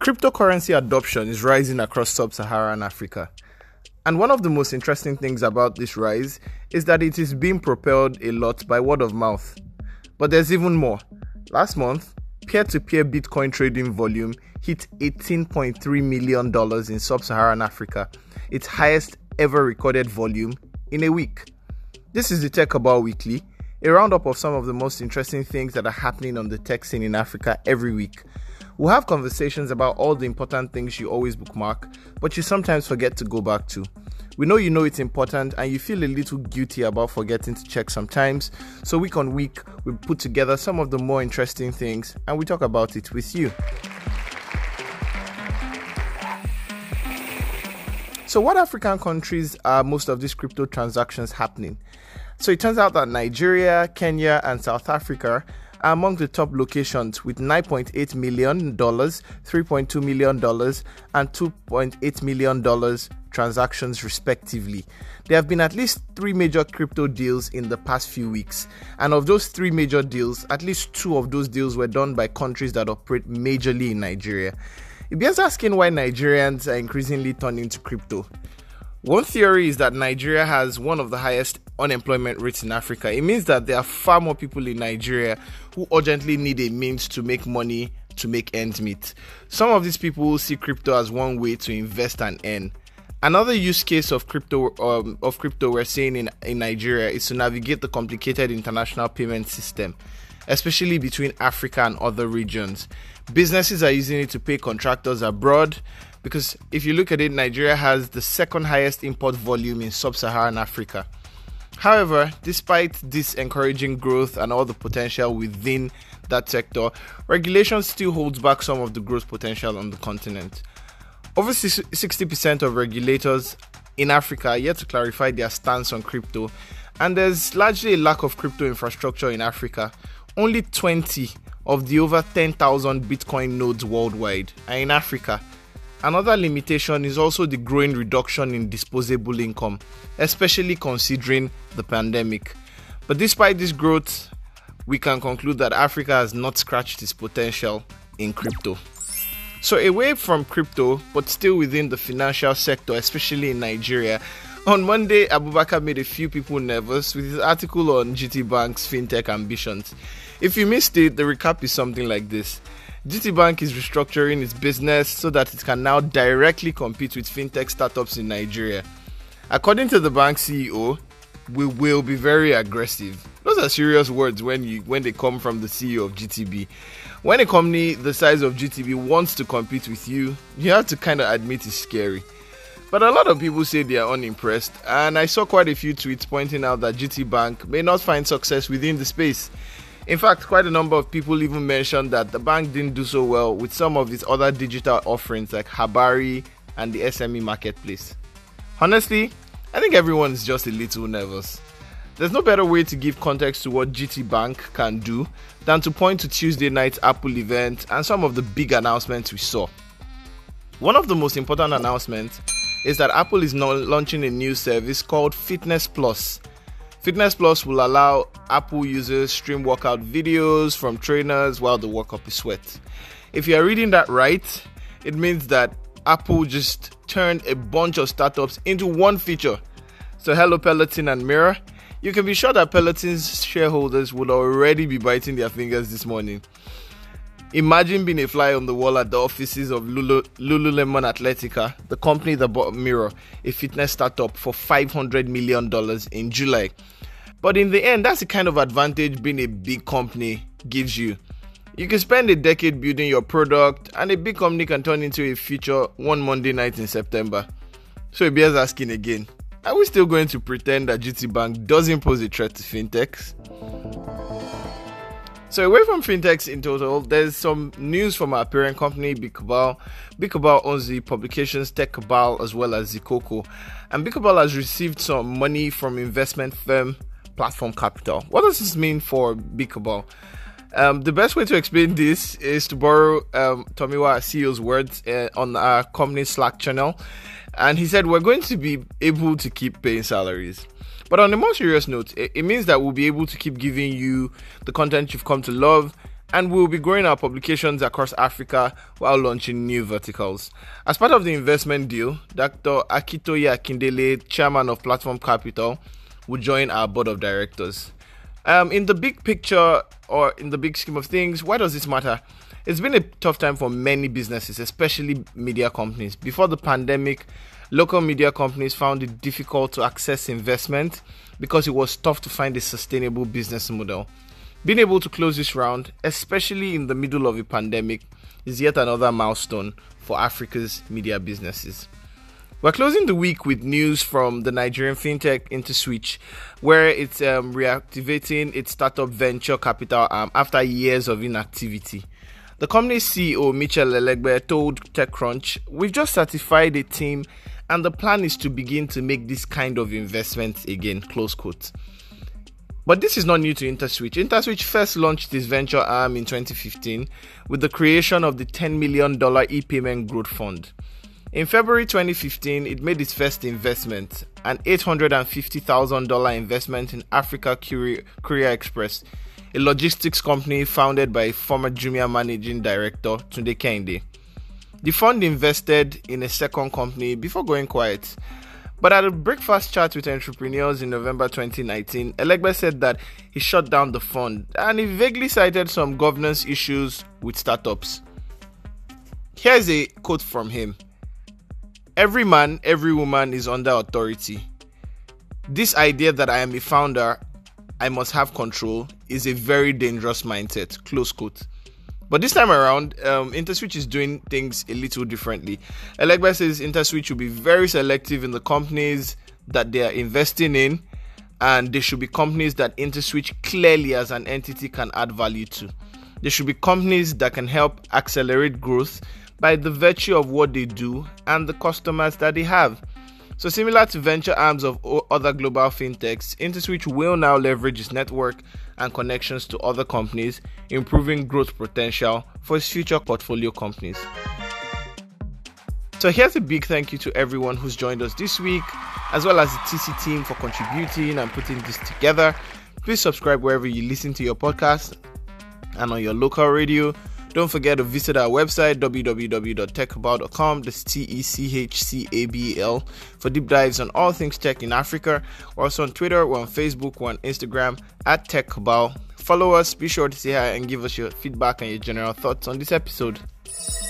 Cryptocurrency adoption is rising across sub-Saharan Africa. And one of the most interesting things about this rise is that it is being propelled a lot by word of mouth. But there's even more. Last month, peer-to-peer Bitcoin trading volume hit $18.3 million in sub-Saharan Africa, its highest ever recorded volume in a week. This is the Tech About Weekly, a roundup of some of the most interesting things that are happening on the tech scene in Africa every week. We'll have conversations about all the important things you always bookmark, but you sometimes forget to go back to. We know you know it's important and you feel a little guilty about forgetting to check sometimes, so week on week, we put together some of the more interesting things and we talk about it with you. So what African countries are most of these crypto transactions happening? So it turns out that Nigeria, Kenya, and South Africa are among the top locations with $9.8 million, $3.2 million, and $2.8 million transactions respectively. There have been at least 3 major crypto deals in the past few weeks, and of those 3 major deals, at least 2 of those deals were done by countries that operate majorly in Nigeria. It bears asking why Nigerians are increasingly turning to crypto. One theory is that Nigeria has one of the highest unemployment rates in Africa. It means that there are far more people in Nigeria who urgently need a means to make money to make ends meet. Some of these people see crypto as one way to invest and earn. Another use case of crypto we're seeing in Nigeria is to navigate the complicated international payment system, especially between Africa and other regions. Businesses are using it to pay contractors abroad, because if you look at it, Nigeria has the second highest import volume in sub-Saharan Africa. However, despite this encouraging growth and all the potential within that sector, regulation still holds back some of the growth potential on the continent. Over 60% of regulators in Africa are yet to clarify their stance on crypto, and there's largely a lack of crypto infrastructure in Africa. Only 20 of the over 10,000 Bitcoin nodes worldwide are in Africa. Another limitation is also the growing reduction in disposable income, especially considering the pandemic. But despite this growth, we can conclude that Africa has not scratched its potential in crypto. So away from crypto, but still within the financial sector, especially in Nigeria, on Monday, Abubakar made a few people nervous with his article on GTBank's fintech ambitions. If you missed it, the recap is something like this. GTBank is restructuring its business so that it can now directly compete with fintech startups in Nigeria. According to the bank CEO, we will be very aggressive. Those are serious words when they come from the CEO of GTB. When a company the size of GTB wants to compete with you, you have to kind of admit it's scary. But a lot of people say they are unimpressed, and I saw quite a few tweets pointing out that GTBank may not find success within the space. In fact, quite a number of people even mentioned that the bank didn't do so well with some of its other digital offerings like Habari and the SME marketplace. Honestly, I think everyone is just a little nervous. There's no better way to give context to what GTBank can do than to point to Tuesday night's Apple event and some of the big announcements we saw. One of the most important announcements is that Apple is now launching a new service called Fitness Plus. Fitness Plus will allow Apple users stream workout videos from trainers while the workout is sweat. If you are reading that right, it means that Apple just turned a bunch of startups into one feature. So hello Peloton and Mirror. You can be sure that Peloton's shareholders would already be biting their fingers this morning. Imagine being a fly on the wall at the offices of Lululemon Athletica, the company that bought Mirror, a fitness startup, for $500 million in July. But in the end, that's the kind of advantage being a big company gives you. You can spend a decade building your product, and a big company can turn into a feature one Monday night in September. So it bears asking again, are we still going to pretend that GTBank doesn't pose a threat to fintechs? So away from fintechs in total, there's some news from our parent company, Big-Cabal. Big-Cabal owns the publications Tech-Cabal as well as Zikoko. And Big-Cabal has received some money from investment firm Platform Capital. What does this mean for Big-Cabal? The best way to explain this is to borrow Tomiwa CEO's words on our company Slack channel. And he said, we're going to be able to keep paying salaries. But on a more serious note, it means that we'll be able to keep giving you the content you've come to love and we'll be growing our publications across Africa while launching new verticals. As part of the investment deal, Dr. Akintoye Akindele, chairman of Platform Capital, will join our board of directors. In the big picture, or in the big scheme of things, why does this matter? It's been a tough time for many businesses, especially media companies. Before the pandemic, local media companies found it difficult to access investment because it was tough to find a sustainable business model. Being able to close this round, especially in the middle of a pandemic, is yet another milestone for Africa's media businesses. We're closing the week with news from the Nigerian fintech InterSwitch, where it's reactivating its startup venture capital arm after years of inactivity. The company's CEO, Michel Elegbe, told TechCrunch, "We've just certified a team and the plan is to begin to make this kind of investment again," close quote. But this is not new to InterSwitch. InterSwitch first launched its venture arm in 2015 with the creation of the $10 million e-payment growth fund. In February 2015, it made its first investment, an $850,000 investment in Africa Courier Express, a logistics company founded by former Jumia managing director Tunde Kehinde. The fund invested in a second company before going quiet. But at a breakfast chat with entrepreneurs in November 2019, Elegbe said that he shut down the fund and he vaguely cited some governance issues with startups. Here's a quote from him. "Every man, every woman is under authority. This idea that I am a founder, I must have control, is a very dangerous mindset," close quote. But this time around, InterSwitch is doing things a little differently. Elegbe says InterSwitch will be very selective in the companies that they are investing in, and they should be companies that InterSwitch clearly as an entity can add value to. They should be companies that can help accelerate growth by the virtue of what they do and the customers that they have. So similar to venture arms of other global fintechs, InterSwitch will now leverage its network and connections to other companies, improving growth potential for its future portfolio companies. So here's a big thank you to everyone who's joined us this week, as well as the TC team for contributing and putting this together. Please subscribe wherever you listen to your podcast and on your local radio. Don't forget to visit our website, www.techcabal.com, that's TECHCABL, for deep dives on all things tech in Africa. We're also on Twitter, we're on Facebook, we're on Instagram, at TechCabal. Follow us, be sure to say hi and give us your feedback and your general thoughts on this episode.